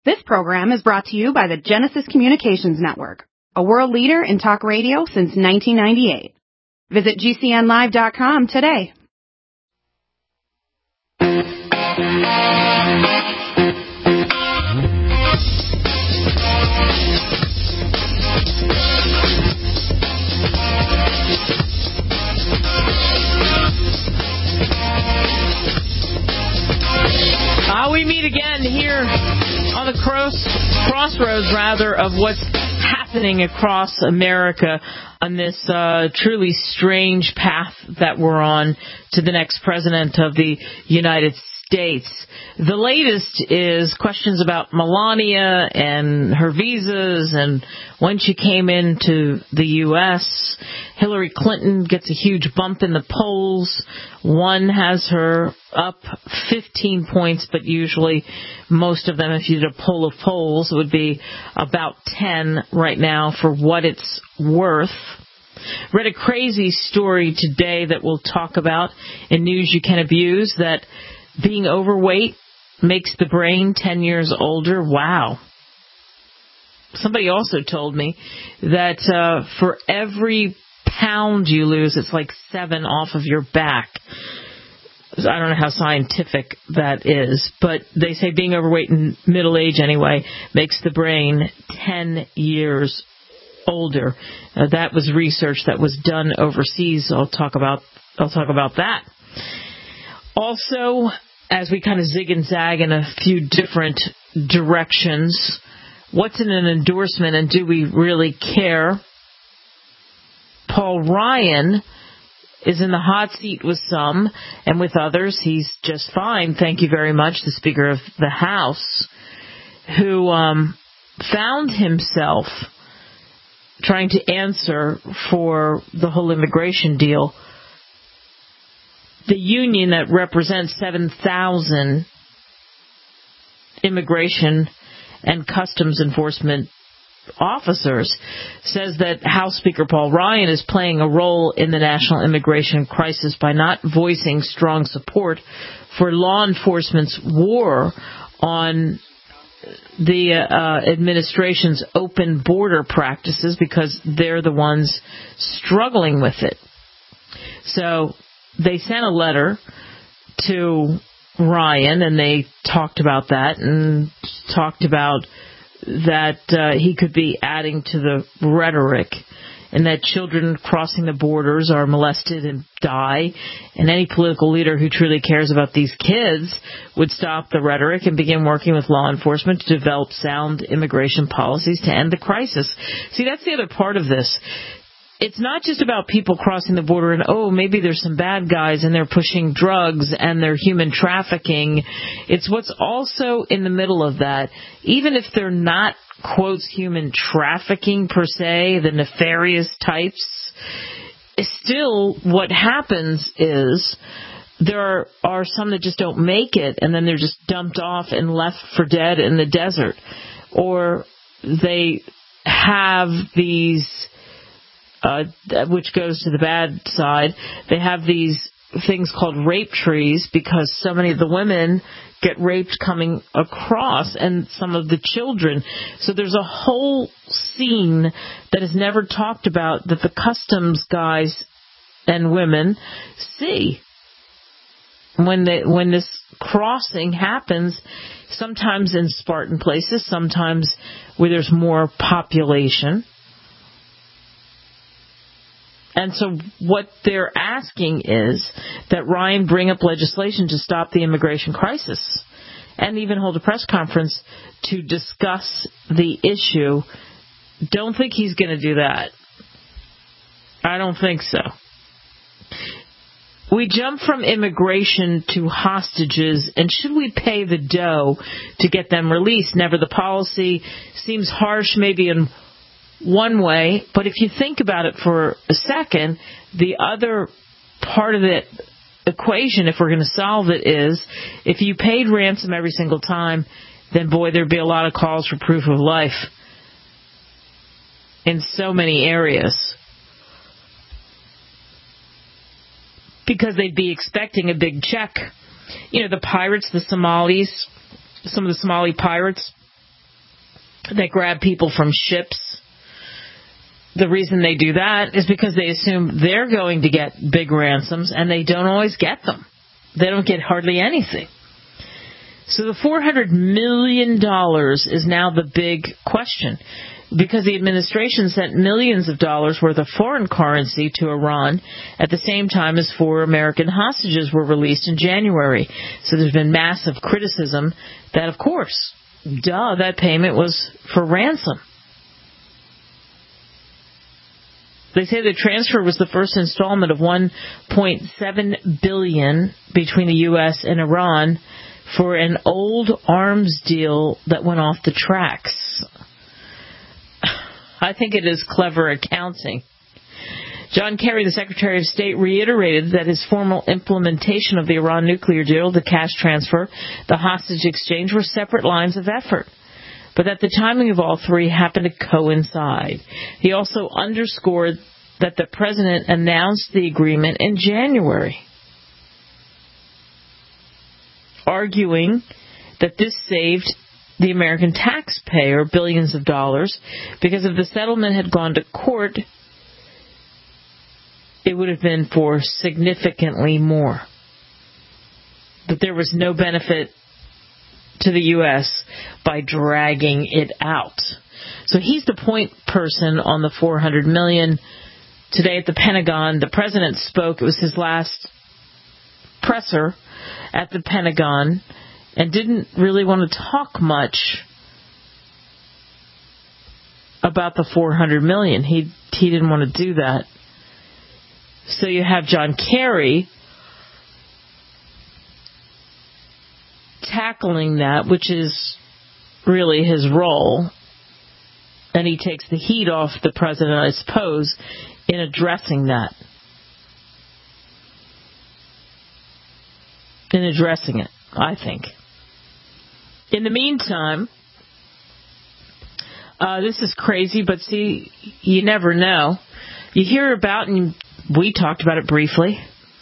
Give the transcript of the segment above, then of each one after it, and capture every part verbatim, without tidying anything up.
This program is brought to you by the Genesis Communications Network, a world leader in talk radio since nineteen ninety-eight. Visit G C N live dot com today. Uh, we meet again here on the cross, crossroads, rather, of what's happening across America on this uh, truly strange path that we're on to the next president of the United States. The latest is questions about Melania and her visas and when she came into the U S Hillary Clinton gets a huge bump in the polls. One has her up fifteen points, but usually most of them, if you did a poll of polls, would be about ten right now for what it's worth. Read a crazy story today that we'll talk about in News You Can Abuse, that being overweight makes the brain ten years older. Wow. Somebody also told me that uh, for every pound you lose, it's like seven off of your back. I don't know how scientific that is, but they say being overweight in middle age anyway makes the brain ten years older. Uh, that was research that was done overseas. I'll talk about I'll talk about that. Also, as we kind of zig and zag in a few different directions, what's in an endorsement and do we really care? Paul Ryan is in the hot seat with some, and with others he's just fine, thank you very much, the Speaker of the House, who um, found himself trying to answer for the whole immigration deal. The union that represents seven thousand immigration and customs enforcement officers says that House Speaker Paul Ryan is playing a role in the national immigration crisis by not voicing strong support for law enforcement's war on the uh, administration's open border practices, because they're the ones struggling with it. So they sent a letter to Ryan, and they talked about that and talked about that uh, he could be adding to the rhetoric, and that children crossing the borders are molested and die, and any political leader who truly cares about these kids would stop the rhetoric and begin working with law enforcement to develop sound immigration policies to end the crisis. See, that's the other part of this. It's not just about people crossing the border and, oh, maybe there's some bad guys and they're pushing drugs and they're human trafficking. It's what's also in the middle of that. Even if they're not, quotes, human trafficking per se, the nefarious types, still what happens is there are, are some that just don't make it, and then they're just dumped off and left for dead in the desert. Or they have these... Uh, which goes to the bad side, they have these things called rape trees because so many of the women get raped coming across, and some of the children. So there's a whole scene that is never talked about that the customs guys and women see. When they, when this crossing happens, sometimes in Spartan places, sometimes where there's more population. And so what they're asking is that Ryan bring up legislation to stop the immigration crisis and even hold a press conference to discuss the issue. Don't think he's going to do that. I don't think so. We jump from immigration to hostages, and should we pay the dough to get them released? Never. The policy seems harsh maybe in one way, but if you think about it for a second, the other part of the equation, if we're going to solve it, is if you paid ransom every single time, then boy, there'd be a lot of calls for proof of life in so many areas, because they'd be expecting a big check. You know, the pirates, the Somalis, some of the Somali pirates, They grab people from ships. The reason they do that is because they assume they're going to get big ransoms, and they don't always get them. They don't get hardly anything. So the four hundred million dollars is now the big question, because the administration sent millions of dollars worth of foreign currency to Iran at the same time as four American hostages were released in January. So there's been massive criticism that, of course, duh, that payment was for ransom. They say the transfer was the first installment of one point seven billion dollars between the U S and Iran for an old arms deal that went off the tracks. I think it is clever accounting. John Kerry, the Secretary of State, reiterated that his formal implementation of the Iran nuclear deal, the cash transfer, the hostage exchange, were separate lines of effort, but that the timing of all three happened to coincide. He also underscored that the president announced the agreement in January, arguing that this saved the American taxpayer billions of dollars, because if the settlement had gone to court, it would have been for significantly more. But there was no benefit to the U S by dragging it out. So he's the point person on the four hundred million dollars. Today at the Pentagon, the president spoke. It was his last presser at the Pentagon, and didn't really want to talk much about the four hundred million dollars. He he didn't want to do that. So you have John Kerry tackling that, which is really his role, and he takes the heat off the president, I suppose, in addressing that. In addressing it, I think. In the meantime, uh, this is crazy, but see, you never know. You hear about, and we talked about it briefly,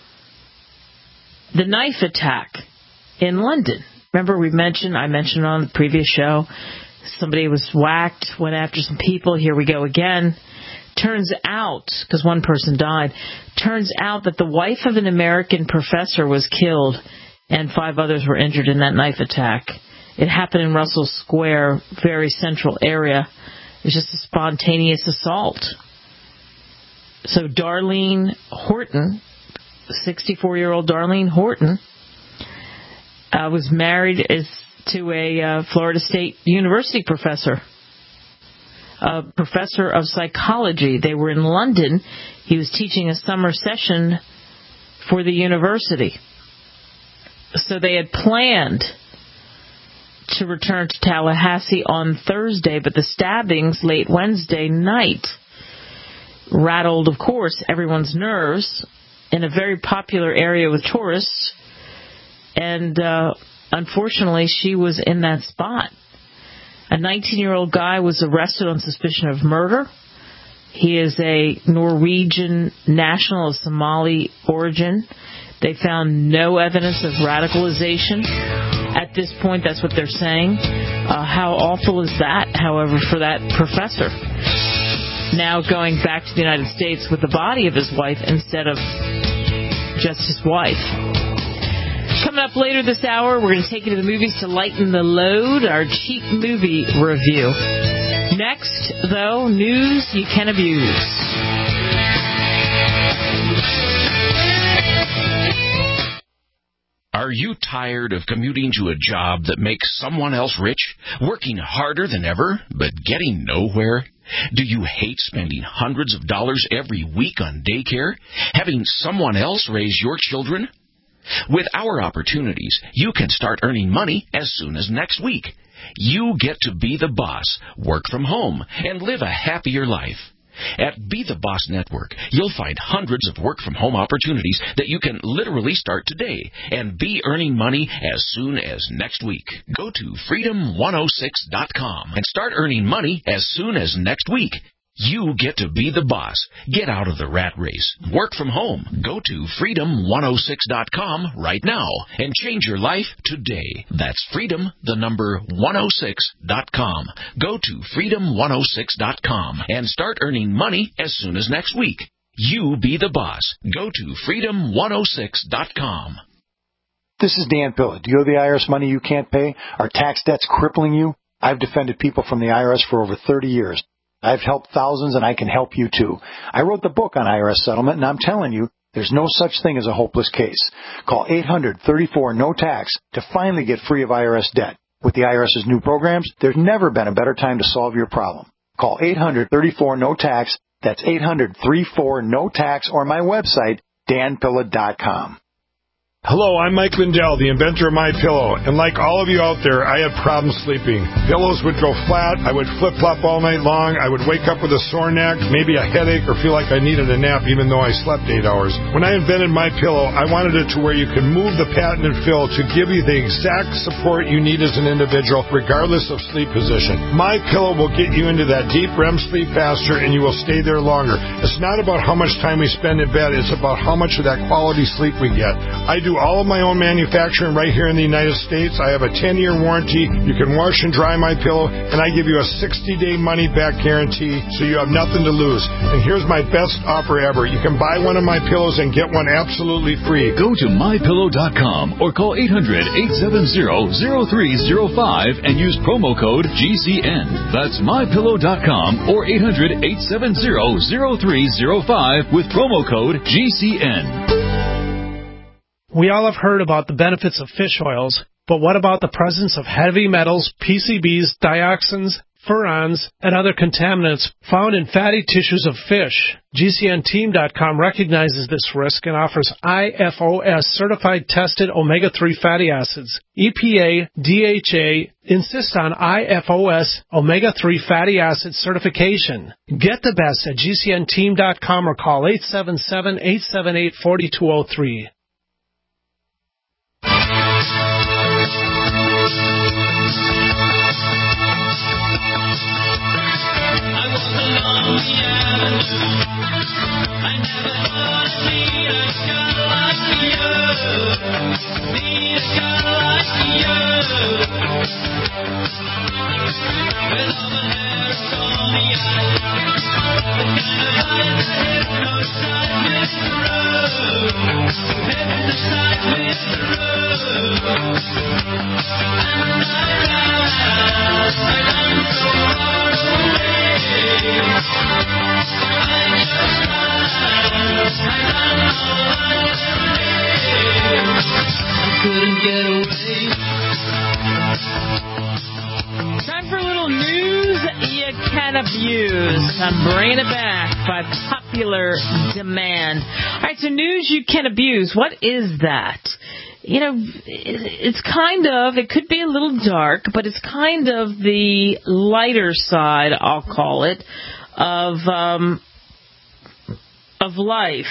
the knife attack in London. Remember we mentioned, I mentioned on the previous show, somebody was whacked, went after some people. Here we go again. Turns out, because one person died, turns out that the wife of an American professor was killed and five others were injured in that knife attack. It happened in Russell Square, very central area. It was just a spontaneous assault. So Darlene Horton, sixty-four-year-old Darlene Horton, uh, was married as, to a uh, Florida State University professor, a professor of psychology. They were in London. He was teaching a summer session for the university. So they had planned to return to Tallahassee on Thursday, but the stabbings late Wednesday night rattled, of course, everyone's nerves in a very popular area with tourists. And uh, unfortunately, she was in that spot. A nineteen-year-old guy was arrested on suspicion of murder. He is a Norwegian national of Somali origin. They found no evidence of radicalization. At this point, that's what they're saying. Uh, how awful is that, however, for that professor? Now going back to the United States with the body of his wife instead of just his wife. Coming up later this hour, we're going to take you to the movies to lighten the load, our cheap movie review. Next, though, news you can abuse. Are you tired of commuting to a job that makes someone else rich, working harder than ever, but getting nowhere? Do you hate spending hundreds of dollars every week on daycare, having someone else raise your children? With our opportunities, you can start earning money as soon as next week. You get to be the boss, work from home, and live a happier life. At Be the Boss Network, you'll find hundreds of work-from-home opportunities that you can literally start today and be earning money as soon as next week. Go to freedom one oh six dot com and start earning money as soon as next week. You get to be the boss. Get out of the rat race. Work from home. Go to freedom one oh six dot com right now and change your life today. That's freedom, the number one oh six dot com. Go to freedom one oh six dot com and start earning money as soon as next week. You be the boss. Go to freedom one oh six dot com. This is Dan Pilla. Do you owe the I R S money you can't pay? Are tax debts crippling you? I've defended people from the I R S for over thirty years. I've helped thousands, and I can help you, too. I wrote the book on I R S settlement, and I'm telling you, there's no such thing as a hopeless case. Call eight hundred thirty-four no tax to finally get free of I R S debt. With the IRS's new programs, there's never been a better time to solve your problem. Call eight hundred thirty-four no tax. That's eight hundred thirty-four no tax, or my website, dan pilla dot com. Hello, I'm Mike Lindell, the inventor of MyPillow, and like all of you out there, I had problems sleeping. Pillows would go flat, I would flip-flop all night long, I would wake up with a sore neck, maybe a headache, or feel like I needed a nap even though I slept eight hours. When I invented MyPillow, I wanted it to where you could move the patented fill to give you the exact support you need as an individual, regardless of sleep position. MyPillow will get you into that deep R E M sleep faster, and you will stay there longer. It's not about how much time we spend in bed, it's about how much of that quality sleep we get. I do all of my own manufacturing right here in the United States. I have a ten-year warranty. You can wash and dry my pillow, and I give you a sixty-day money-back guarantee, so you have nothing to lose. And here's my best offer ever. You can buy one of my pillows and get one absolutely free. Go to my pillow dot com or call eight hundred, eight seven zero, zero three zero five and use promo code G C N. That's my pillow dot com or eight hundred, eight seven zero, zero three zero five with promo code G C N. We all have heard about the benefits of fish oils, but what about the presence of heavy metals, P C Bs, dioxins, furans, and other contaminants found in fatty tissues of fish? G C N team dot com recognizes this risk and offers I F O S certified tested omega three fatty acids. E P A, D H A insist on I F O S omega three fatty acid certification. Get the best at G C N team dot com or call eight seven seven, eight seven eight, four two zero three. Time for a little news you can abuse. I'm bringing it back by popular demand. All right, so news you can abuse. What is that? You know, it's kind of, it could be a little dark, but it's kind of the lighter side, I'll call it, of um, of life.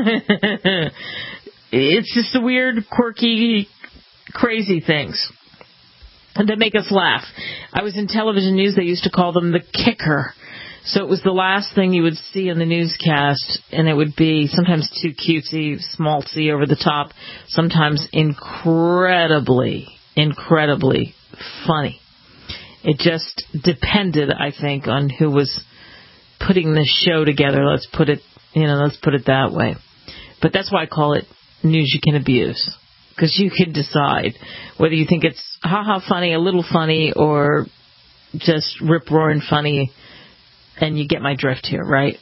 It's just the weird, quirky, crazy things that make us laugh. I was in television news, they used to call them the kicker. So it was the last thing you would see in the newscast, and it would be sometimes too cutesy, small c over the top, sometimes incredibly, incredibly funny. It just depended, I think, on who was putting the show together. Let's put it, you know, let's put it that way. But that's why I call it news you can abuse, because you can decide whether you think it's ha-ha funny, a little funny, or just rip-roaring funny. And you get my drift here, right?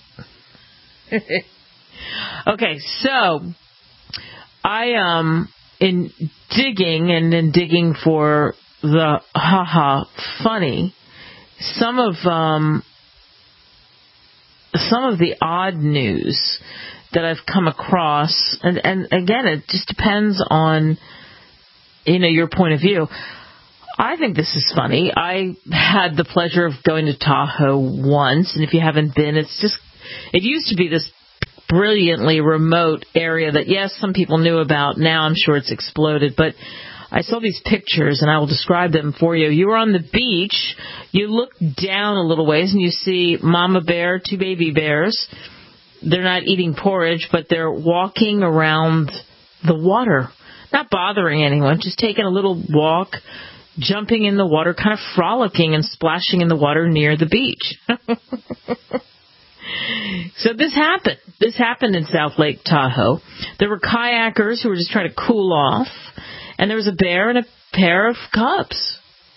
Okay, so I um in digging and in digging for the haha funny, some of um some of the odd news that I've come across, and, and again, it just depends on, you know, your point of view. I think this is funny. I had the pleasure of going to Tahoe once, and if you haven't been, it's just, it used to be this brilliantly remote area that, yes, some people knew about. Now I'm sure it's exploded, but I saw these pictures, and I will describe them for you. You were on the beach. You look down a little ways, and you see mama bear, two baby bears. They're not eating porridge, but they're walking around the water, not bothering anyone, just taking a little walk, jumping in the water, kind of frolicking and splashing in the water near the beach. So this happened. This happened in South Lake Tahoe. There were kayakers who were just trying to cool off, and there was a bear and a pair of cubs.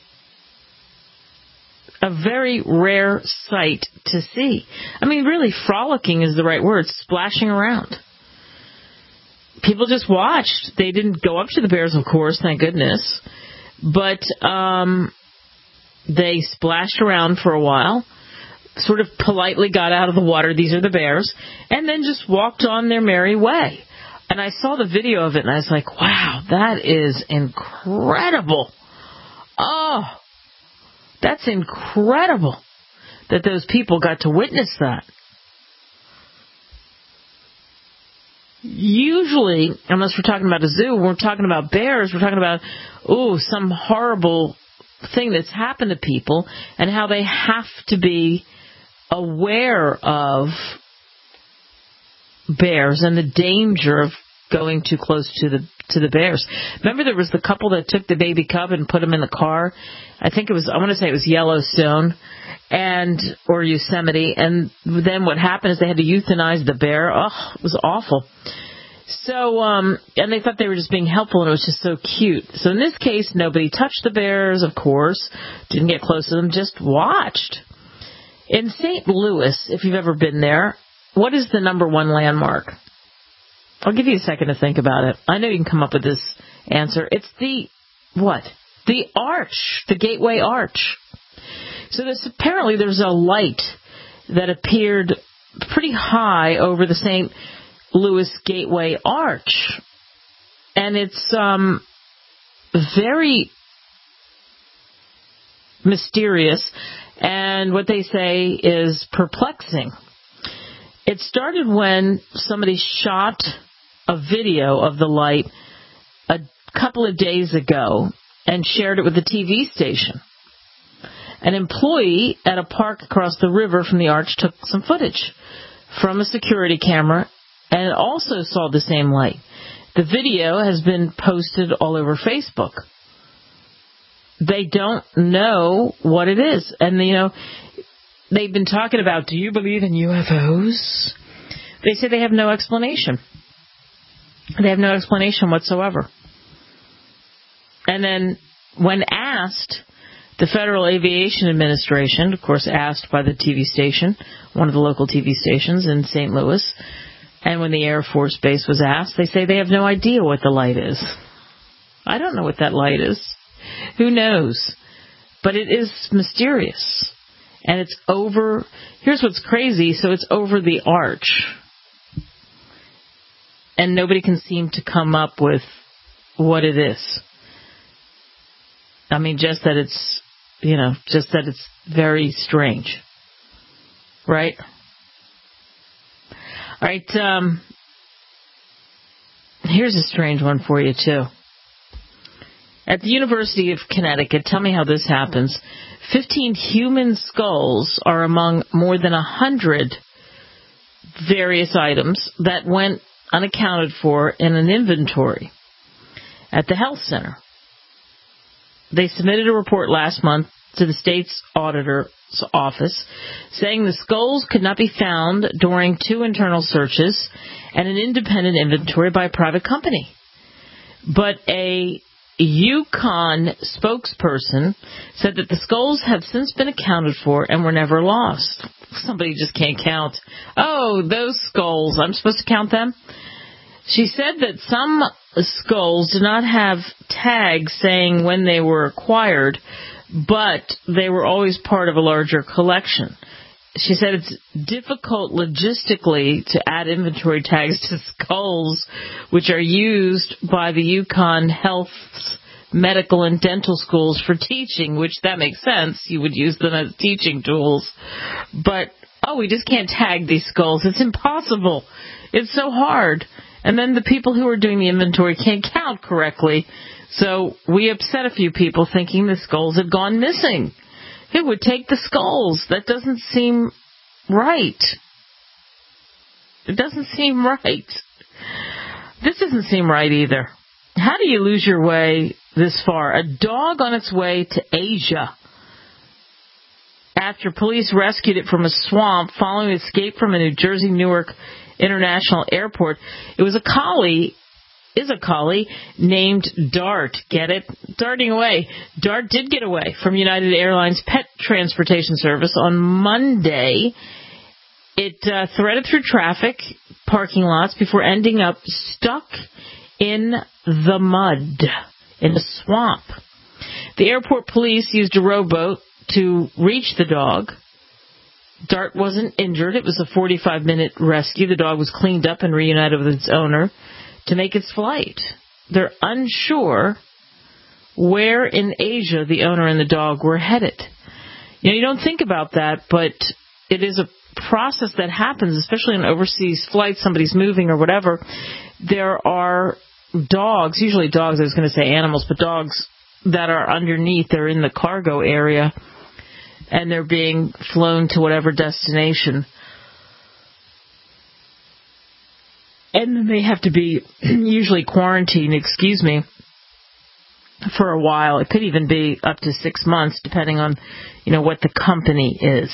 A very rare sight to see. I mean, really, frolicking is the right word, splashing around. People just watched. They didn't go up to the bears, of course, thank goodness. But um, they splashed around for a while, sort of politely got out of the water, these are the bears, and then just walked on their merry way. And I saw the video of it, and I was like, wow, that is incredible. Oh, that's incredible that those people got to witness that. Usually, unless we're talking about a zoo, when we're talking about bears, we're talking about, ooh, some horrible thing that's happened to people and how they have to be aware of bears and the danger of going too close to the to the bears. Remember there was the couple that took the baby cub and put him in the car? I think it was, I want to say it was Yellowstone and or Yosemite, and then what happened is they had to euthanize the bear. Oh, it was awful. So, um, and they thought they were just being helpful, and it was just so cute. So in this case, nobody touched the bears, of course, didn't get close to them, just watched. In Saint Louis, if you've ever been there, what is the number one landmark? I'll give you a second to think about it. I know you can come up with this answer. It's the, what? The arch, the Gateway Arch. So this, apparently there's a light that appeared pretty high over the Saint Louis Gateway Arch. And it's um, very mysterious, and what they say is perplexing. It started when somebody shot a video of the light a couple of days ago and shared it with the T V station. An employee at a park across the river from the arch took some footage from a security camera and also saw the same light. The video has been posted all over Facebook. They don't know what it is. And, you know, they've been talking about, do you believe in U F Os? They say they have no explanation. They have no explanation whatsoever. And then when asked, the Federal Aviation Administration, of course asked by the T V station, one of the local T V stations in Saint Louis, and when the Air Force Base was asked, they say they have no idea what the light is. I don't know what that light is. Who knows? But it is mysterious. And it's over, here's what's crazy, so it's over the arch. And nobody can seem to come up with what it is. I mean, just that it's, you know, just that it's very strange. Right? All right, um, here's a strange one for you, too. At the University of Connecticut, tell me how this happens. Fifteen human skulls are among more than a hundred various items that went unaccounted for in an inventory at the health center. They submitted a report last month to the state's auditor's office saying the skulls could not be found during two internal searches and an independent inventory by a private company. But a Yukon spokesperson said that the skulls have since been accounted for and were never lost. Somebody just can't count. Oh, those skulls, I'm supposed to count them? She said that some skulls do not have tags saying when they were acquired, but they were always part of a larger collection. She said it's difficult logistically to add inventory tags to skulls, which are used by the Yukon Health's medical and dental schools for teaching, which that makes sense. You would use them as teaching tools. But, oh, we just can't tag these skulls. It's impossible. It's so hard. And then the people who are doing the inventory can't count correctly. So we upset a few people thinking the skulls had gone missing. Who would take the skulls? That doesn't seem right. It doesn't seem right. This doesn't seem right either. How do you lose your way this far? A dog on its way to Asia after police rescued it from a swamp following escape from a New Jersey Newark International Airport. It was a collie, is a collie named Dart. Get it? Darting away. Dart did get away from United Airlines Pet Transportation Service on Monday. It uh, threaded through traffic, parking lots, before ending up stuck in the mud, in the swamp. The airport police used a rowboat to reach the dog. Dart wasn't injured. It was a forty-five minute rescue. The dog was cleaned up and reunited with its owner to make its flight. They're unsure where in Asia the owner and the dog were headed. You know, you don't think about that, but it is a process that happens, especially on overseas flights. Somebody's moving or whatever. There are dogs, usually dogs, I was going to say animals, but dogs that are underneath. They're in the cargo area, and they're being flown to whatever destination. And then they have to be usually quarantined, excuse me, for a while. It could even be up to six months, depending on, you know, what the company is.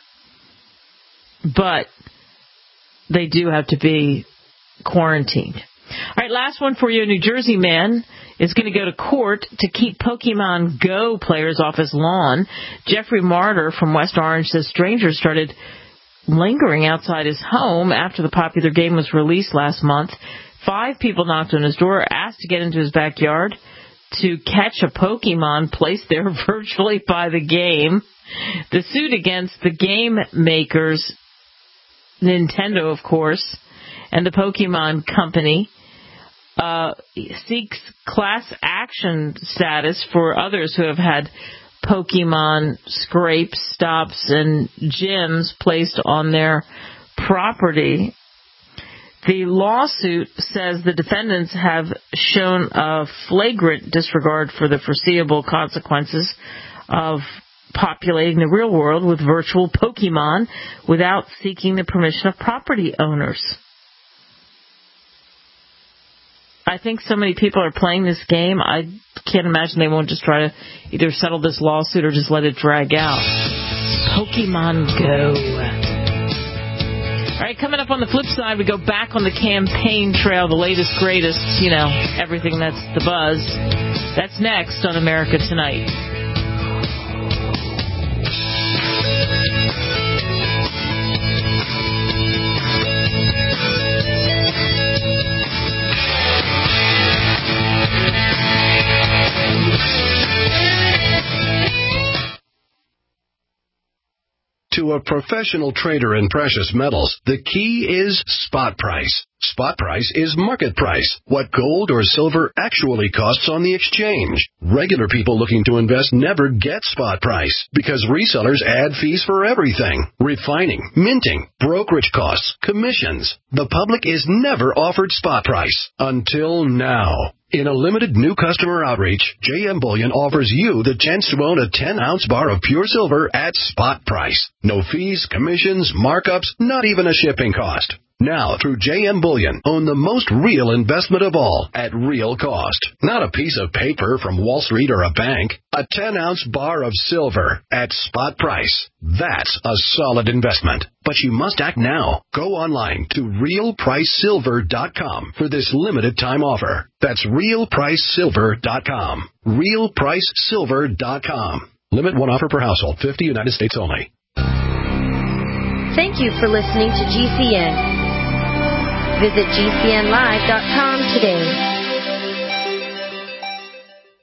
But they do have to be quarantined. All right, last one for you. A New Jersey man is going to go to court to keep Pokemon Go players off his lawn. Jeffrey Martyr from West Orange says strangers started lingering outside his home after the popular game was released last month. Five people knocked on his door, asked to get into his backyard to catch a Pokemon placed there virtually by the game. The suit against the game makers, Nintendo, of course, and the Pokemon Company, uh, seeks class action status for others who have had Pokemon scrapes, stops, and gyms placed on their property. The lawsuit says the defendants have shown a flagrant disregard for the foreseeable consequences of populating the real world with virtual Pokemon without seeking the permission of property owners. I think so many people are playing this game, I can't imagine they won't just try to either settle this lawsuit or just let it drag out. Pokemon Go. All right, coming up on the flip side, we go back on the campaign trail, the latest, greatest, you know, everything that's the buzz. That's next on America Tonight. To a professional trader in precious metals, the key is spot price. Spot price is market price, what gold or silver actually costs on the exchange. Regular people looking to invest never get spot price because resellers add fees for everything. Refining, minting, brokerage costs, commissions. The public is never offered spot price until now. In a limited new customer outreach, J M Bullion offers you the chance to own a ten ounce bar of pure silver at spot price. No fees, commissions, markups, not even a shipping cost. Now, through J M Bullion, own the most real investment of all at real cost. Not a piece of paper from Wall Street or a bank. A ten ounce bar of silver at spot price. That's a solid investment. But you must act now. Go online to real price silver dot com for this limited time offer. That's real price silver dot com. real price silver dot com. Limit one offer per household. fifty United States only. Thank you for listening to G C N. Visit G C N live dot com today.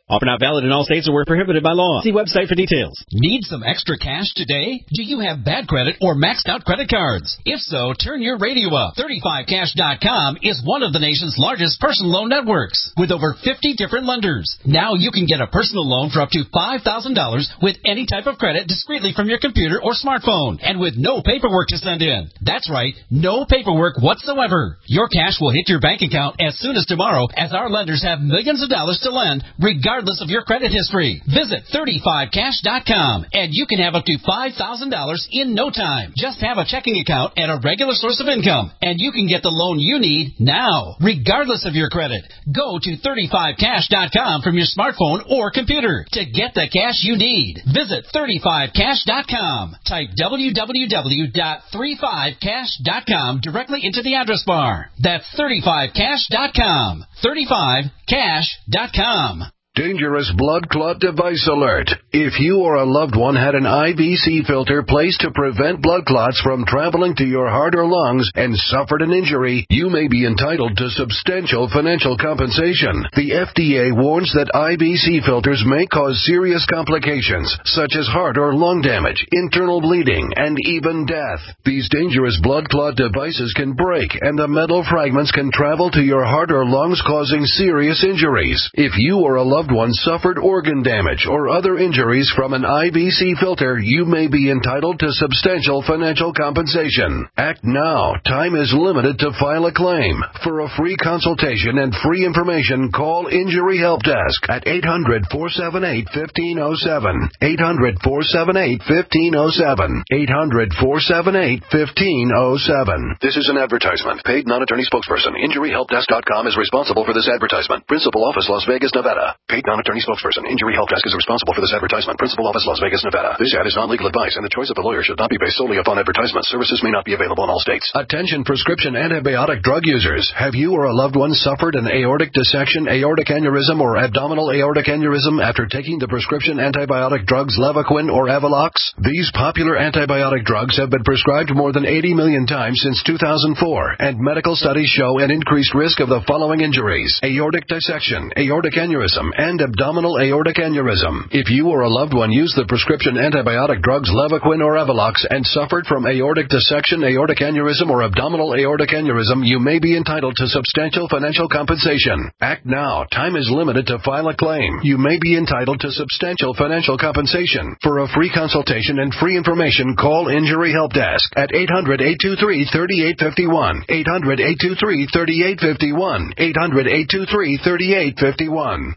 Offer not valid in all states or where prohibited by law. See website for details. Need some extra cash today? Do you have bad credit or maxed out credit cards? If so, turn your radio up. thirty-five cash dot com is one of the nation's largest personal loan networks with over fifty different lenders. Now you can get a personal loan for up to five thousand dollars with any type of credit discreetly from your computer or smartphone and with no paperwork to send in. That's right, no paperwork whatsoever. Your cash will hit your bank account as soon as tomorrow, as our lenders have millions of dollars to lend regardless of your credit history. Visit thirty-five cash dot com and you can have up to five thousand dollars in no time. Just have a checking account and a regular source of income and you can get the loan you need now, regardless of your credit. Go to thirty-five cash dot com from your smartphone or computer to get the cash you need. Visit thirty-five cash dot com. Type w w w dot thirty-five cash dot com directly into the address bar. That's thirty-five cash dot com. thirty-five cash dot com. Dangerous blood clot device alert. If you or a loved one had an I V C filter placed to prevent blood clots from traveling to your heart or lungs and suffered an injury, you may be entitled to substantial financial compensation. The F D A warns that I V C filters may cause serious complications, such as heart or lung damage, internal bleeding, and even death. These dangerous blood clot devices can break, and the metal fragments can travel to your heart or lungs, causing serious injuries. If you or a loved one suffered organ damage or other injuries from an I V C filter, you may be entitled to substantial financial compensation. Act now. Time is limited to file a claim. For a free consultation and free information, call Injury Help Desk at eight hundred, four seven eight, one five zero seven. eight hundred, four seven eight, one five zero seven. eight hundred, four seven eight, one five zero seven. This is an advertisement. Paid non-attorney spokesperson. Injury Help Desk dot com is responsible for this advertisement. Principal office, Las Vegas, Nevada. Paid non-attorney spokesperson. Injury Help Desk is responsible for this advertisement. Principal office, Las Vegas, Nevada. This ad is not legal advice, and the choice of a lawyer should not be based solely upon advertisement. Services may not be available in all states. Attention prescription antibiotic drug users. Have you or a loved one suffered an aortic dissection, aortic aneurysm, or abdominal aortic aneurysm after taking the prescription antibiotic drugs Levaquin or Avelox? These popular antibiotic drugs have been prescribed more than eighty million times since two thousand four, and medical studies show an increased risk of the following injuries: aortic dissection, aortic aneurysm, and abdominal aortic aneurysm. If you or a loved one used the prescription antibiotic drugs Levaquin or Avelox and suffered from aortic dissection, aortic aneurysm, or abdominal aortic aneurysm, you may be entitled to substantial financial compensation. Act now. Time is limited to file a claim. You may be entitled to substantial financial compensation. For a free consultation and free information, call Injury Help Desk at eight hundred, eight two three, three eight five one. eight hundred, eight two three, three eight five one. eight hundred, eight two three, three eight five one.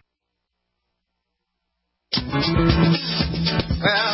Well,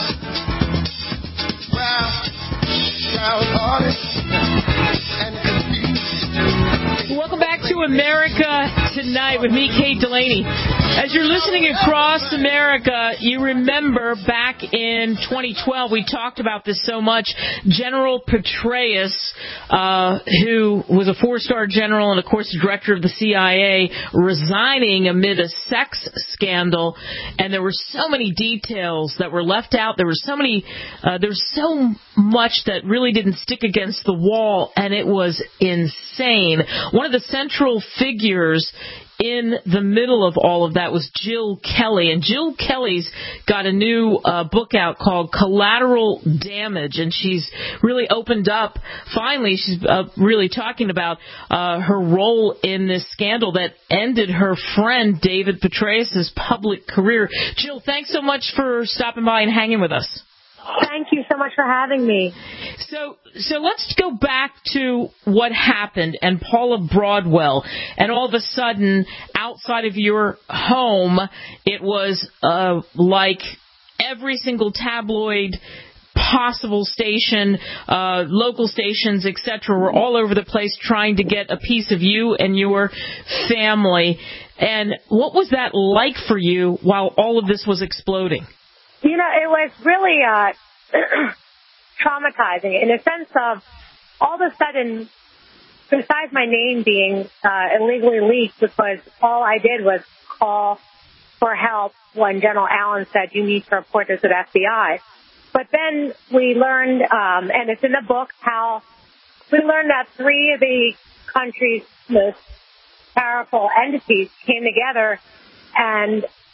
well, well, and welcome back to America Tonight with me, Kate Delaney. As you're listening across America, you remember back in twenty twelve, we talked about this so much. General Petraeus, uh, who was a four-star general and, of course, the director of the C I A, resigning amid a sex scandal. And there were so many details that were left out. There were so many, uh, there was so much that really didn't stick against the wall, and it was insane. One of the central figures in the middle of all of that was Jill Kelly. And Jill Kelly's got a new uh, book out called Collateral Damage, and she's really opened up. Finally, she's uh, really talking about uh, her role in this scandal that ended her friend David Petraeus' public career. Jill, thanks so much for stopping by and hanging with us. Thank you so much for having me. So, so let's go back to what happened and Paula Broadwell. And all of a sudden, outside of your home, it was uh, like every single tabloid possible station, uh, local stations, et cetera, were all over the place trying to get a piece of you and your family. And what was that like for you while all of this was exploding? You know, it was really uh, traumatizing in the sense of all of a sudden, besides my name being uh, illegally leaked, because all I did was call for help when General Allen said, you need to report this to the F B I. But then we learned, um, and it's in the book, how we learned that three of the country's most powerful entities came together and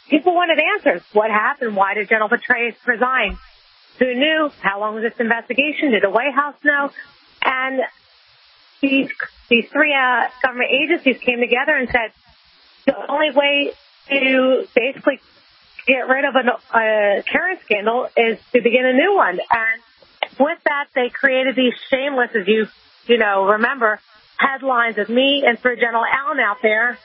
people wanted answers. What happened? Why did General Petraeus resign? Who knew? How long was this investigation? Did the White House know? And these these three uh, government agencies came together and said the only way to basically get rid of a, a Karen scandal is to begin a new one. And with that, they created these shameless, as you you know remember, headlines of me and through General Allen out there,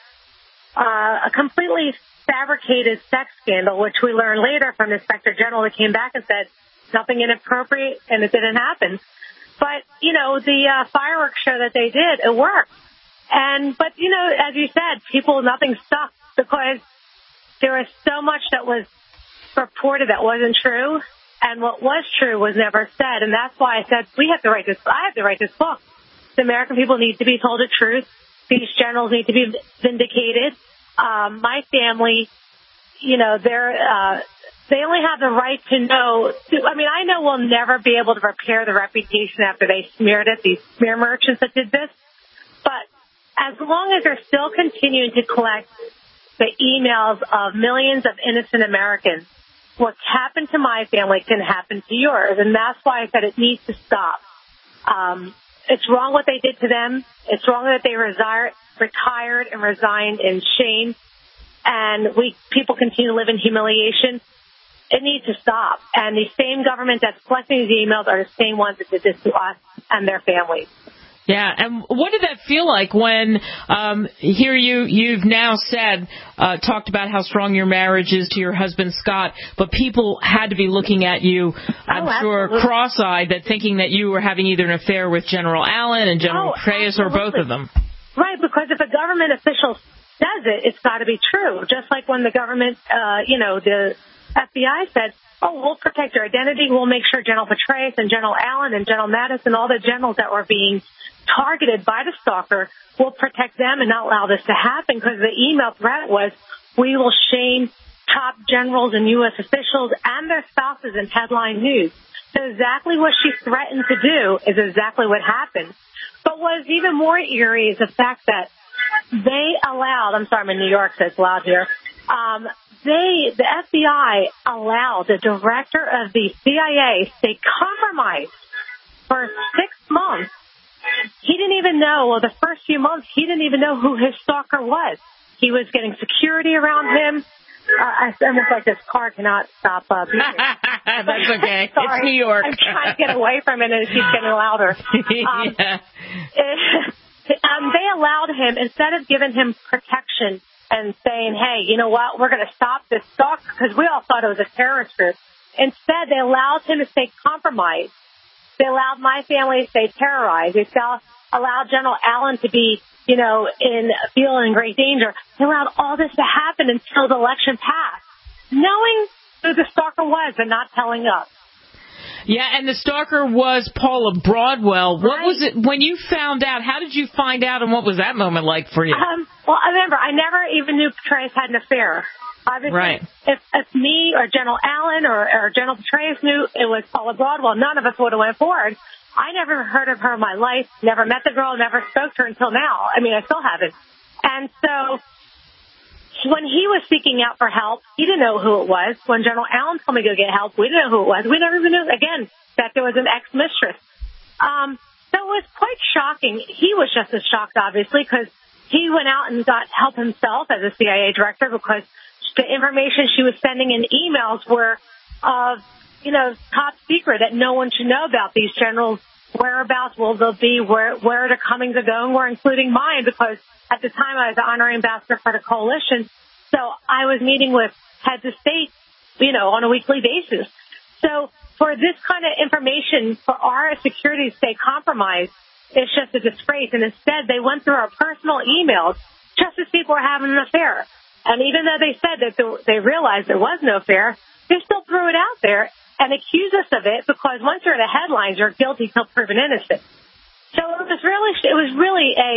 uh, a completely fabricated sex scandal, which we learned later from the Inspector General that came back and said nothing inappropriate and it didn't happen. But, you know, the uh, fireworks show that they did, it worked. And, but, you know, as you said, people, nothing stuck because there was so much that was reported that wasn't true. And what was true was never said. And that's why I said we have to write this. I have to write this book. The American people need to be told the truth. These generals need to be vindicated. Um, my family, you know, they're, uh, they only have the right to know. I mean, I know we'll never be able to repair the reputation after they smeared it, these smear merchants that did this. But as long as they're still continuing to collect the emails of millions of innocent Americans, what's happened to my family can happen to yours. And that's why I said it needs to stop. Um, it's wrong what they did to them. It's wrong that they resi- retired and resigned in shame. And we people continue to live in humiliation. It needs to stop. And the same government that's collecting these emails are the same ones that did this to us and their families. Yeah, and what did that feel like when um, here you, you've now said, uh, talked about how strong your marriage is to your husband, Scott, but people had to be looking at you, I'm oh, sure, absolutely. cross-eyed, that thinking that you were having either an affair with General Allen and General oh, Petraeus or both of them. Right, because if a government official says it, it's got to be true. Just like when the government, uh, you know, the F B I said, oh, we'll protect your identity. We'll make sure General Petraeus and General Allen and General Mattis and all the generals that were being targeted by the stalker, we'll protect them and not allow this to happen, because the email threat was, we will shame top generals and U S officials and their spouses in headline news. So exactly what she threatened to do is exactly what happened. But what is even more eerie is the fact that they allowed, I'm sorry, I'm in New York, so it's loud here, um, they, the F B I allowed the director of the C I A stay compromised for six months. He didn't even know, well, the first few months, he didn't even know who his stalker was. He was getting security around him. Uh, I almost like this car cannot stop uh, beeping. That's okay. Sorry. It's New York. I'm trying to get away from it, and it keeps getting louder. Um, yeah. it, um, they allowed him, instead of giving him protection and saying, hey, you know what, we're going to stop this stalker, because we all thought it was a terrorist group. Instead, they allowed him to stay compromised. They allowed my family to stay terrorized. They allowed General Allen to be, you know, in feel in great danger. They allowed all this to happen until the election passed, knowing who the stalker was but not telling us. Yeah, and the stalker was Paula Broadwell. What right. was it when you found out? How did you find out, and what was that moment like for you? Um, well, I remember I never even knew Petraeus had an affair. Obviously, right. if, if me or General Allen or, or General Petraeus knew it was Paula Broadwell, none of us would have went forward. I never heard of her in my life, never met the girl, never spoke to her until now. I mean, I still haven't. And so when he was seeking out for help, he didn't know who it was. When General Allen told me to go get help, we didn't know who it was. We never even knew, again, that there was an ex-mistress. Um, so it was quite shocking. He was just as shocked, obviously, because he went out and got help himself as a C I A director, because the information she was sending in emails were of, you know, top secret that no one should know about. These generals' whereabouts, will they be, where where their comings are going, were including mine, because at the time I was the honorary ambassador for the coalition. So I was meeting with heads of state, you know, on a weekly basis. So for this kind of information, for our security to stay compromised, it's just a disgrace. And instead, they went through our personal emails just to see if we're having an affair. And even though they said that they realized there was no affair, they still threw it out there and accused us of it, because once you're in the headlines, you're guilty till proven innocent. So it was really, it was really a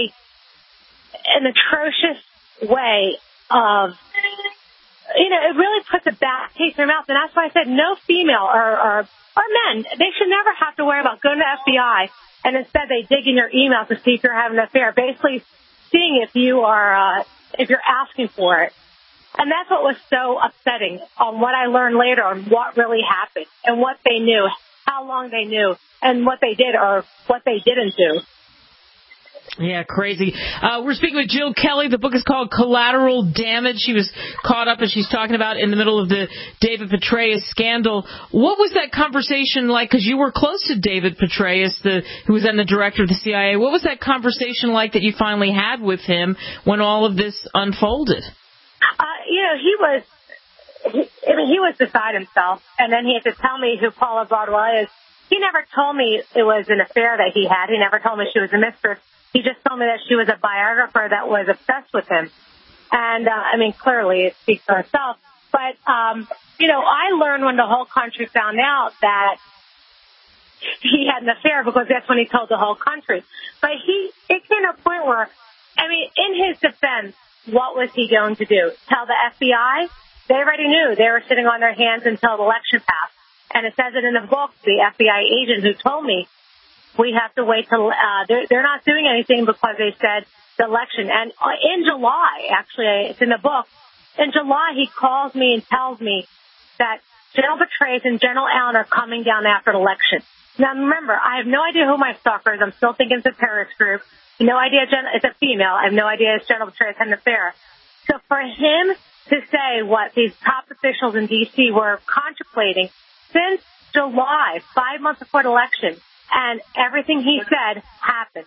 an atrocious way of, you know, it really puts a bad taste in their mouth. And that's why I said no female or, or, or men, they should never have to worry about going to the F B I, and instead they dig in your email to see if you're having an affair, basically seeing if you are, uh, if you're asking for it. And that's what was so upsetting on what I learned later on what really happened and what they knew, how long they knew, and what they did or what they didn't do. Yeah, crazy. Uh, we're speaking with Jill Kelly. The book is called Collateral Damage. She was caught up, as she's talking about, in the middle of the David Petraeus scandal. What was that conversation like? Because you were close to David Petraeus, the, who was then the director of the C I A. What was that conversation like that you finally had with him when all of this unfolded? Uh, you know, he was, he, I mean, he was beside himself. And then he had to tell me who Paula Broadwell is. He never told me it was an affair that he had. He never told me she was a mistress. He just told me that she was a biographer that was obsessed with him. And, uh, I mean, clearly it speaks for itself. But, um, you know, I learned when the whole country found out that he had an affair because that's when he told the whole country. But he, it came to a point where, I mean, in his defense, what was he going to do? Tell the F B I? They already knew. They were sitting on their hands until the election passed. And it says it in the book, the F B I agent who told me, we have to wait till, uh, they're, they're not doing anything because they said the election. And in July, actually, it's in the book, in July he calls me and tells me that General Petraeus and General Allen are coming down after the election. Now, remember, I have no idea who my stalker is. I'm still thinking it's a terrorist group. No idea it's a female. I have no idea it's General Petraeus had an affair. So for him to say what these top officials in D C were contemplating since July, five months before the election, and everything he said happened.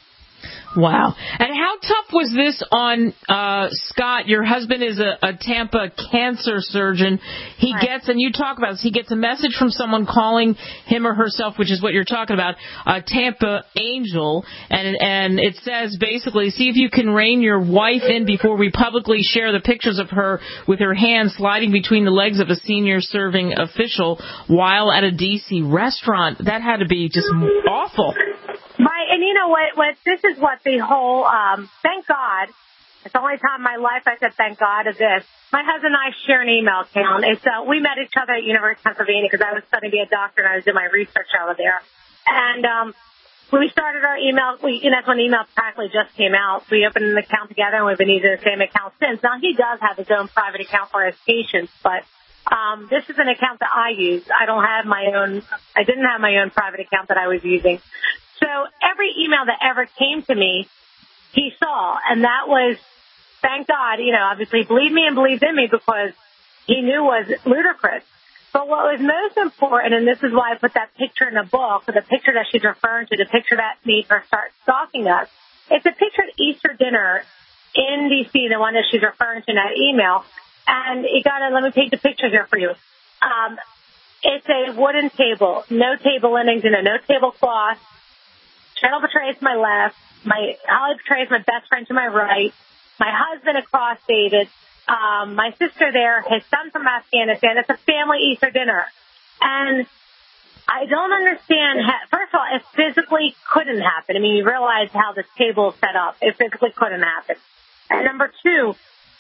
Wow. And how tough was this on uh, Scott? Your husband is a, a Tampa cancer surgeon. He right. gets, and you talk about this, he gets a message from someone calling him or herself, which is what you're talking about, a Tampa angel, and and it says basically, see if you can rein your wife in before we publicly share the pictures of her with her hand sliding between the legs of a senior serving official while at a D C restaurant. That had to be just awful. Right, and you know what, what, this is what the whole, um, thank God, it's the only time in my life I said thank God of this. My husband and I share an email account. It's, uh, we met each other at University of Pennsylvania because I was studying to be a doctor and I was doing my research over there. And, um, when we started our email, we, and that's when email practically just came out. We opened an account together and we've been using the same account since. Now, he does have his own private account for his patients, but, um, this is an account that I use. I don't have my own, I didn't have my own private account that I was using. So every email that ever came to me, he saw, and that was, thank God, you know, obviously believed me and believed in me because he knew was ludicrous. But what was most important, and this is why I put that picture in the book, the picture that she's referring to, the picture that made her start stalking us, it's a picture at Easter dinner in D C, the one that she's referring to in that email. And you gotta, let me take the picture here for you. Um, it's a wooden table, no table linings in it, no tablecloth. General Petraeus to my left, my Holly Petraeus, my best friend to my right, my husband across David, um, my sister there, his son from Afghanistan. It's a family Easter dinner. And I don't understand how, first of all, it physically couldn't happen. I mean, you realize how this table is set up. It physically couldn't happen. And number two,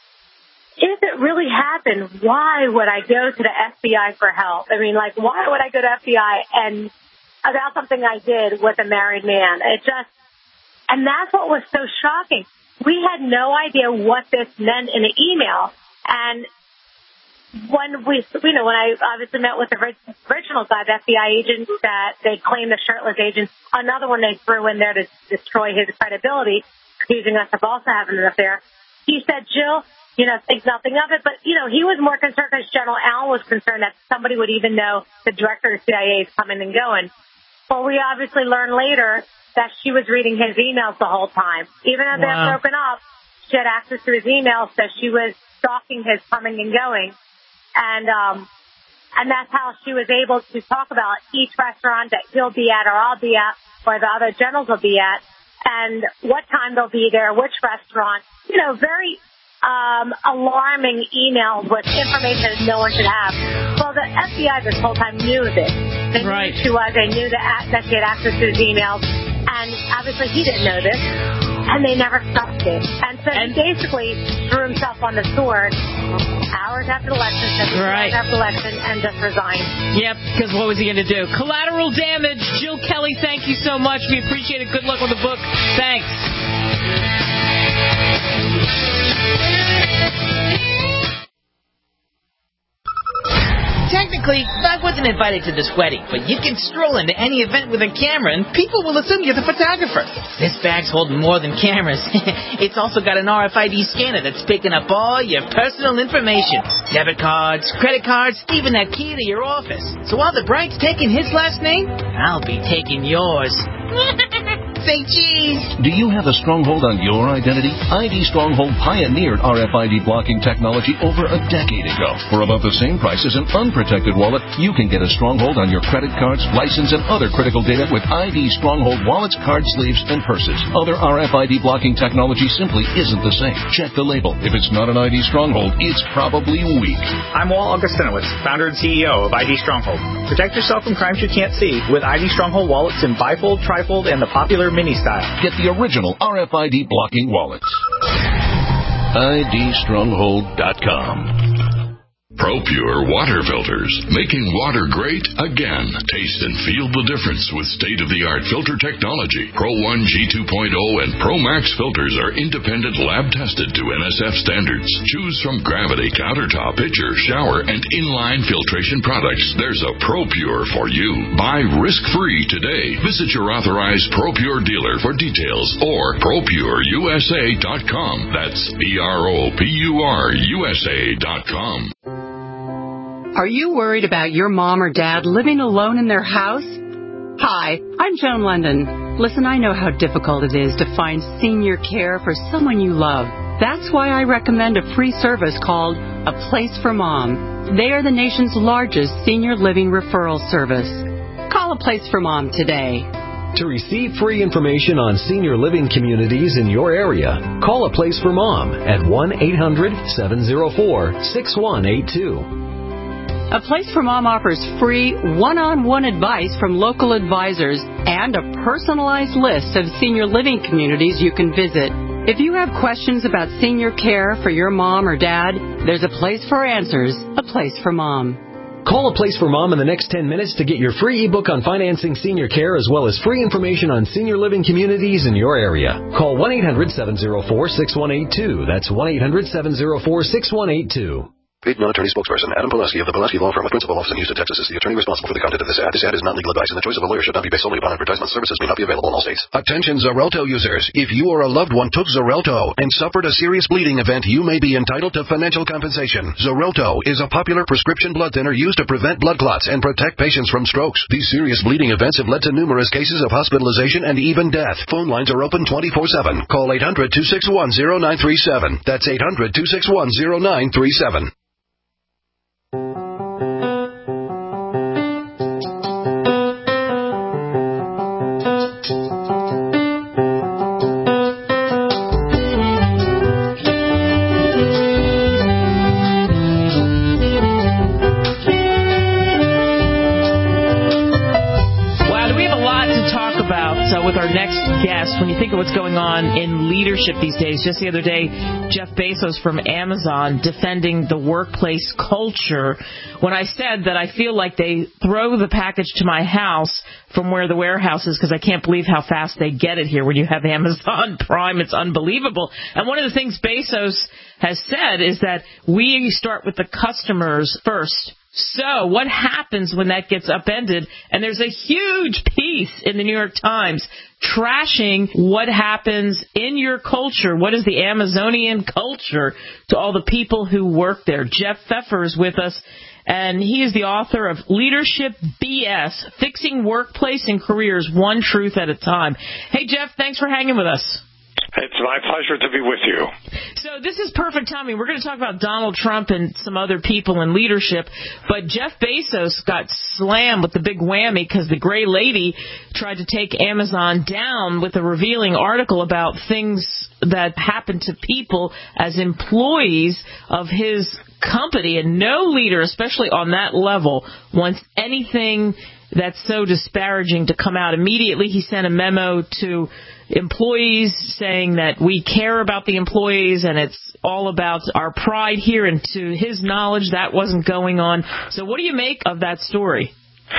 if it really happened, why would I go to the F B I for help? I mean, like, why would I go to F B I and about something I did with a married man? It just, and that's what was so shocking. We had no idea what this meant in the email. And when we, you know, when I obviously met with the original guy, the F B I agent that they claimed the shirtless agent, another one they threw in there to destroy his credibility, accusing us of also having an affair. He said, Jill, you know, think nothing of it. But, you know, he was more concerned because General Allen was concerned that somebody would even know the director of the C I A is coming and going. Well, we obviously learned later that she was reading his emails the whole time. Even though wow. they're broken up, she had access to his emails, so she was stalking his coming and going. And um, and that's how she was able to talk about each restaurant that he'll be at or I'll be at or the other generals will be at and what time they'll be there, which restaurant. You know, very um, alarming emails with information that no one should have. Well, the F B I this whole time knew this. They knew right. who she was. They knew that, that she had access to his emails. And obviously he didn't know this. And they never stopped it. And so and he basically threw himself on the sword hours after the election, right. hours after the election, and just resigned. Yep, because what was he going to do? Collateral Damage. Jill Kelly, thank you so much. We appreciate it. Good luck with the book. Thanks. Technically, I wasn't invited to this wedding, but you can stroll into any event with a camera and people will assume you're the photographer. This bag's holding more than cameras. It's also got an R F I D scanner that's picking up all your personal information. Debit cards, credit cards, even that key to your office. So while the bride's taking his last name, I'll be taking yours. Say cheese. Do you have a stronghold on your identity? I D Stronghold pioneered R F I D blocking technology over a decade ago. For about the same price as an unprotected wallet, you can get a stronghold on your credit cards, license, and other critical data with I D Stronghold wallets, card sleeves, and purses. Other R F I D blocking technology simply isn't the same. Check the label. If it's not an I D Stronghold, it's probably weak. I'm Walt Augustinowitz, founder and C E O of I D Stronghold. Protect yourself from crimes you can't see with I D Stronghold wallets in bifold, trifold, and the popular mini style. Get the original R F I D blocking wallets. I D stronghold dot com. ProPure water filters, making water great again. Taste and feel the difference with state-of-the-art filter technology. Pro one G two point oh and Pro Max filters are independent lab-tested to N S F standards. Choose from Gravity, Countertop, Pitcher, Shower, and Inline filtration products. There's a ProPure for you. Buy risk-free today. Visit your authorized ProPure dealer for details or Pro Pure U S A dot com. That's P R O P U R U S A dot com. Are you worried about your mom or dad living alone in their house? Hi, I'm Joan London. Listen, I know how difficult it is to find senior care for someone you love. That's why I recommend a free service called A Place for Mom. They are the nation's largest senior living referral service. Call A Place for Mom today. To receive free information on senior living communities in your area, call A Place for Mom at one eight hundred seven oh four six one eight two. A Place for Mom offers free one-on-one advice from local advisors and a personalized list of senior living communities you can visit. If you have questions about senior care for your mom or dad, there's a place for answers. A Place for Mom. Call A Place for Mom in the next ten minutes to get your free ebook on financing senior care as well as free information on senior living communities in your area. Call one eight hundred seven oh four six one eight two. That's one eight hundred seven oh four six one eight two. Paid non-attorney spokesperson Adam Pulaski of the Pulaski Law Firm with principal office in Houston, Texas is the attorney responsible for the content of this ad. This ad is not legal advice, and the choice of a lawyer should not be based solely upon advertisement. Services may not be available in all states. Attention Xarelto users. If you or a loved one took Xarelto and suffered a serious bleeding event, you may be entitled to financial compensation. Xarelto is a popular prescription blood thinner used to prevent blood clots and protect patients from strokes. These serious bleeding events have led to numerous cases of hospitalization and even death. Phone lines are open twenty-four seven. Call eight hundred two six one oh nine three seven. That's eight hundred two six one oh nine three seven. With our next guest, when you think of what's going on in leadership these days, just the other day, Jeff Bezos from Amazon defending the workplace culture. When I said that I feel like they throw the package to my house from where the warehouse is because I can't believe how fast they get it here when you have Amazon Prime. It's unbelievable. And one of the things Bezos has said is that we start with the customers first. So what happens when that gets upended? And there's a huge piece in the New York Times trashing what happens in your culture. What is the Amazonian culture to all the people who work there? Jeff Pfeffer is with us, and he is the author of Leadership B S, Fixing Workplace and Careers One Truth at a Time. Hey, Jeff, thanks for hanging with us. It's my pleasure to be with you. So this is perfect timing. We're going to talk about Donald Trump and some other people in leadership, but Jeff Bezos got slammed with the big whammy because the gray lady tried to take Amazon down with a revealing article about things that happened to people as employees of his company, and no leader, especially on that level, wants anything that's so disparaging to come out. Immediately he sent a memo to employees saying that we care about the employees and it's all about our pride here, and to his knowledge that wasn't going on. So what do you make of that story?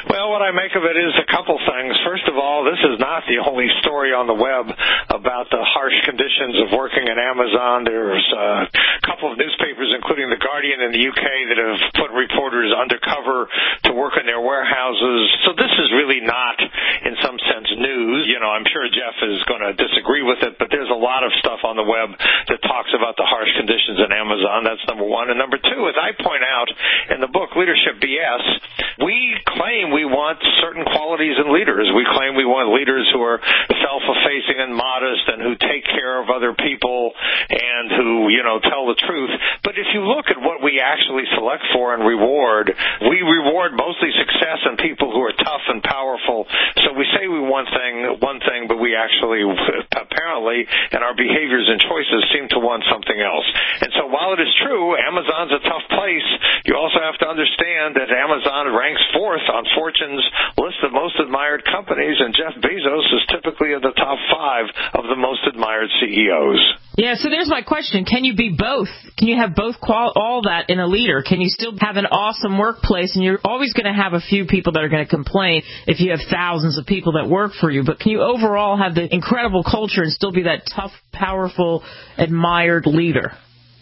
Well, what I make of it is a couple things. First of all, this is not the only story on the web about the harsh conditions of working at Amazon. There's a couple of newspapers, including The Guardian in the U K, that have put reporters undercover to work in their warehouses. So this is really not, in some sense, news. You know, I'm sure Jeff is going to disagree with it, but there's a lot of stuff on the web that talks about the harsh conditions at Amazon. That's number one. And number two, as I point out in the book, Leadership B S, we claim we want certain qualities in leaders. We claim we want leaders who are self-effacing and modest and who take care of other people and who, you know, tell the truth. But if you look at what we actually select for and reward, we reward mostly success in people who are tough and powerful. So we say we want thing, one thing, but we actually, apparently, in our behaviors and choices, seem to want something else. And so while it is true, Amazon's a tough place, you also have to understand that Amazon ranks fourth on Fortune's list of most admired companies, and Jeff Bezos is typically in the top five of the most admired C E Os. Yeah, so there's my question. Can you be both? Can you have both qual- all that in a leader? Can you still have an awesome workplace? And you're always going to have a few people that are going to complain if you have thousands of people that work for you. But can you overall have the incredible culture and still be that tough, powerful, admired leader?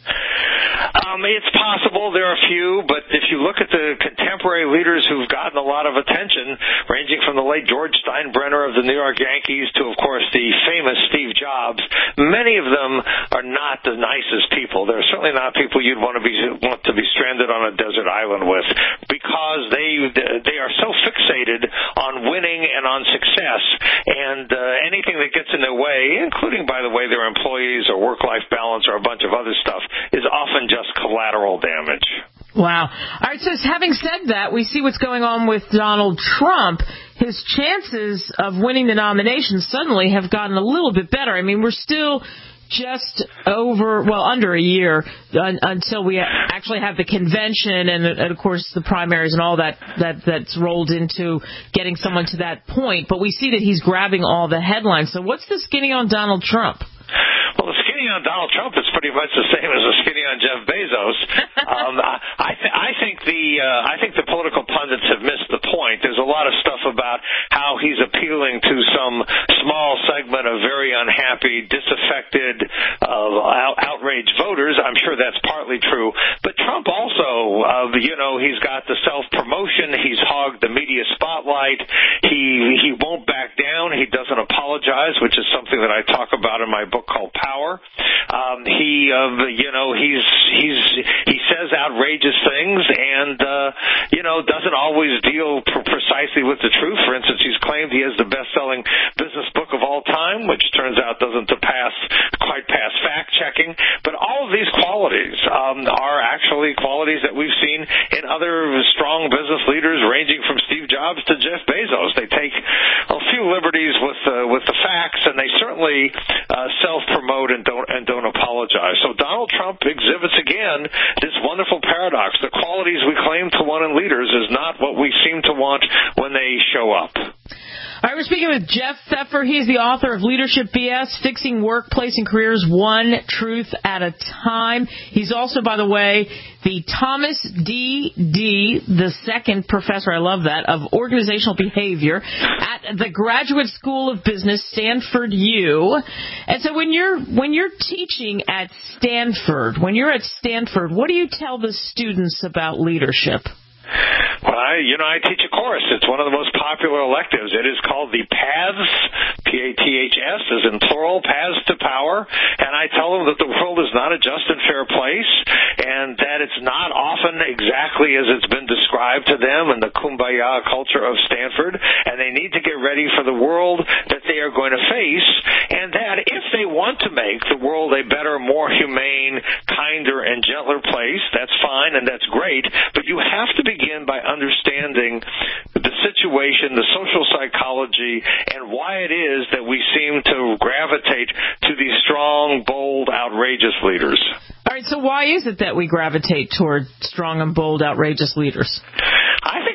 Um, it's possible. There are a few, but if you look at the contemporary leaders who've gotten a lot of attention, ranging from the late George Steinbrenner of the New York Yankees to, of course, the famous Steve Jobs, many of them are not the nicest people. They're certainly not people you'd want to be want to be stranded on a desert island with, because they they are so fixated on winning and on success, and uh, anything that gets in their way, including, by the way, their employees or work-life balance or a bunch of other stuff, is often just collateral damage. Wow. All right, so having said that, we see what's going on with Donald Trump. His chances of winning the nomination suddenly have gotten a little bit better. I mean, we're still just over, well, under a year un, until we actually have the convention and, and, of course, the primaries and all that, that that's rolled into getting someone to that point. But we see that he's grabbing all the headlines. So what's the skinny on Donald Trump? Well, the skinny on Donald Trump is pretty much the same as the skinny on Jeff Bezos. um, I, th- I think the uh, I think the political pundits have missed the point. There's a lot of stuff about how he's appealing to some small segment of very unhappy, disaffected, uh, out- outraged voters. I'm sure that's partly true. But Trump also, uh, you know, he's got the self-promotion. He's hogged the media spotlight. He he won't back down. He doesn't apologize, which is something that I talk about in my book called Power. Um, he, uh, you know, he's he's he says outrageous things, and uh, you know, doesn't always deal pr- precisely with the truth. For instance, he's claimed he has the best-selling business book of all time, which turns out doesn't to pass quite pass fact-checking. But all of these qualities um, are actually qualities that we've seen in other strong business leaders, ranging from Steve Jobs to Jeff Bezos. They take a few liberties with uh, with the facts, and they certainly uh, self-promote and don't and don't apologize. So Donald Trump exhibits again this wonderful paradox. The qualities we claim to want in leaders is not what we seem to want when they show up. All right, we're speaking with Jeff Pfeffer. He's the author of Leadership B S, Fixing Workplace and Careers One Truth at a Time. He's also, by the way, the Thomas D. D. the second professor, I love that, of organizational behavior at the Graduate School of Business, Stanford U. And so when you're when you're teaching at Stanford, when you're at Stanford, what do you tell the students about leadership? Well, I, you know, I teach a course. It's one of the most popular electives. It is called the PATHS, P A T H S, as in plural, Paths to Power. And I tell them that the world is not a just and fair place, and that it's not often exactly as it's been described to them in the kumbaya culture of Stanford, and they need to get ready for the world that they are going to face, and that if they want to make the world a better, more humane, kinder, and gentler place, that's fine and that's great, but you have to begin by understanding the situation, the social psychology, and why it is that we seem to gravitate to these strong, bold, outrageous leaders. All right, so why is it that we gravitate toward strong and bold, outrageous leaders? I think it's partly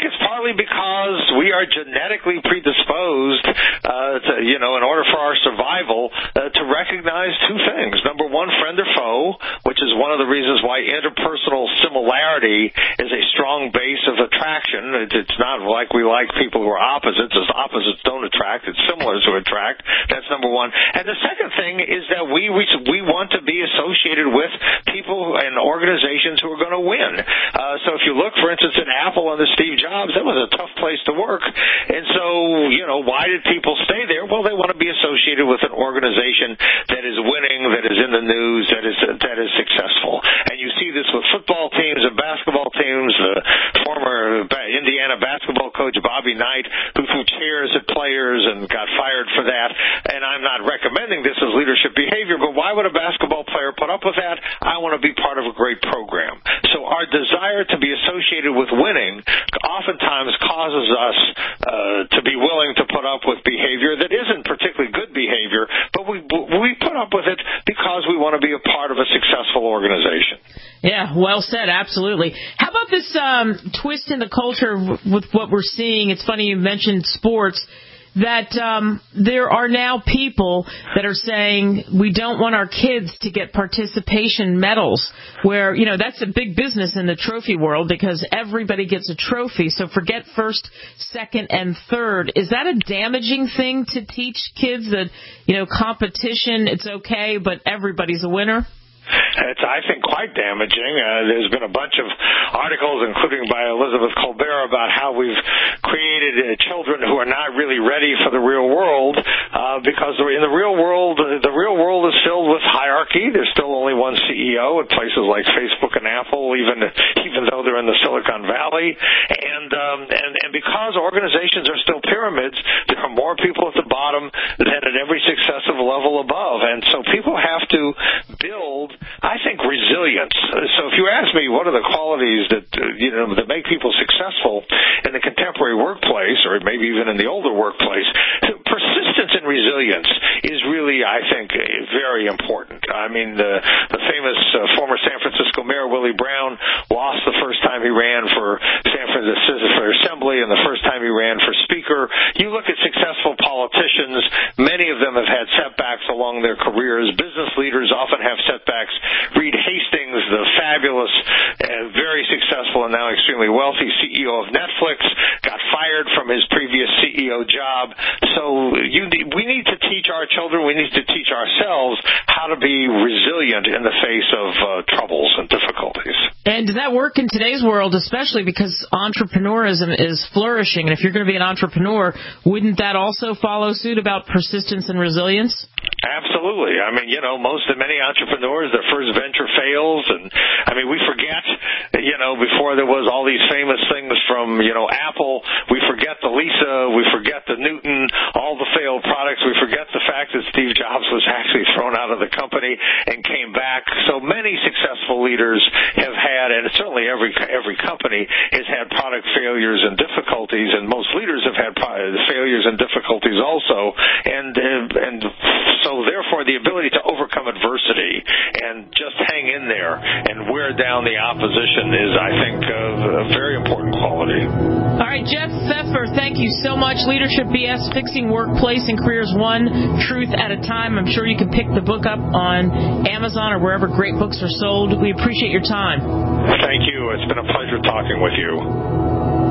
primarily because we are genetically predisposed, uh, to, you know, in order for our survival, uh, to recognize two things. Number one, friend or foe, which is one of the reasons why interpersonal similarity is a strong base of attraction. It's not like we like people who are opposites, as opposites don't attract. It's similar to attract. That's number one. And the second thing is that we we, we want to be associated with people and organizations who are going to win. Uh, so if you look, for instance, at Apple under Steve Jobs, that was a tough place to work. And so, you know, why did people stay there? Well, they want to be associated with an organization that is winning, that is in the news, that is that is successful. And you see this with football teams and basketball teams. The former Indiana basketball coach Bobby Knight, who threw chairs at players and got fired for that. And I'm not recommending this as leadership behavior, but why would a basketball player put up with that? I want to be part of a great program. So our desire to be associated with winning oftentimes causes us uh, to be willing to put up with behavior that isn't particularly good behavior, but we we put up with it because we want to be a part of a successful organization. Yeah, well said, absolutely. How about this um, twist in the culture with what we're seeing? It's funny you mentioned sports. That um, there are now people that are saying we don't want our kids to get participation medals, where, you know, that's a big business in the trophy world because everybody gets a trophy. So forget first, second, and third. Is that a damaging thing to teach kids that, you know, competition, it's okay, but everybody's a winner? It's, I think, quite damaging. Uh, there's been a bunch of articles, including by Elizabeth Colbert, about how we've created uh, children who are not really ready for the real world uh, because in the real world, uh, the real world is filled with hierarchy. There's still only one C E O at places like Facebook and Apple, even even though they're in the Silicon Valley. And um, and, and because organizations are still pyramids, there are more people at the bottom than at every successive level above. And so people have to build, I think, resilience. So if you ask me what are the qualities that uh, you know that make people successful in the contemporary workplace, or maybe even in the older workplace, persistence and resilience is really, I think, very important. I mean, the, the famous uh, former San Francisco mayor Willie Brown lost the first time he ran for San Francisco for Assembly and the first time he ran for Speaker. You look at successful politicians; many of them have had setbacks along their careers. Business leaders often have setbacks. Reed Hastings, the fabulous, uh, very successful and now extremely wealthy C E O of Netflix, got fired from his previous C E O job. So you, we need to teach our children, we need to teach ourselves how to be resilient in the face of uh, troubles and difficulties. And does that work in today's world, especially because entrepreneurism is flourishing? And if you're going to be an entrepreneur, wouldn't that also follow suit about persistence and resilience? Absolutely. I mean, you know, most of many entrepreneurs, their first venture fails. And, I mean, we forget, you know, before there was all these famous things from, you know, Apple, we forget the Lisa, we forget the Newton, all the failed products. We forget the fact that Steve Jobs was actually thrown out of the company and came back. So many successful leaders have had, and certainly every every company has had product failures and difficulties, and most leaders have had failures and difficulties also. And, and so, therefore, the ability to overcome adversity and just hang in there and wear down the opposition is, I think, a, a very important quality. All right, Jeff Pfeffer, thank you so much. Leadership B S, Fixing Workplace and Careers One Truth at a Time. I'm sure you can pick the book up on Amazon or wherever great books are sold. We appreciate your time. Thank you. It's been a pleasure talking with you.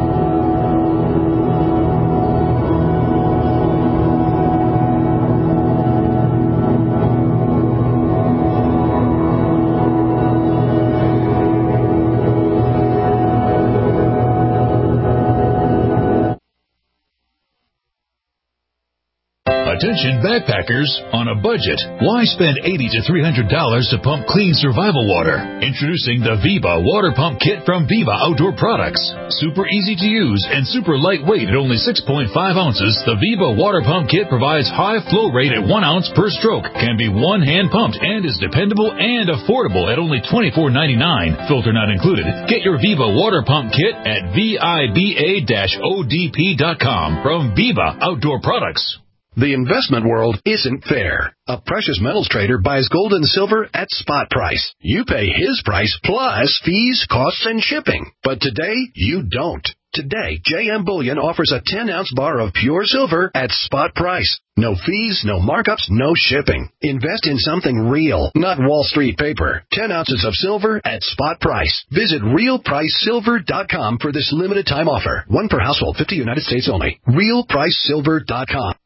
Attention backpackers on a budget. Why spend eighty to three hundred dollars to pump clean survival water? Introducing the Viva Water Pump Kit from Viva Outdoor Products. Super easy to use and super lightweight at only six point five ounces, the Viva Water Pump Kit provides high flow rate at one ounce per stroke, can be one hand pumped, and is dependable and affordable at only twenty-four ninety-nine. Filter not included. Get your Viva Water Pump Kit at viba dash o d p dot com from Viva Outdoor Products. The investment world isn't fair. A precious metals trader buys gold and silver at spot price. You pay his price plus fees, costs, and shipping. But today, you don't. Today, J M Bullion offers a ten-ounce bar of pure silver at spot price. No fees, no markups, no shipping. Invest in something real, not Wall Street paper. ten ounces of silver at spot price. Visit real price silver dot com for this limited time offer. One per household, fifty United States only. real price silver dot com.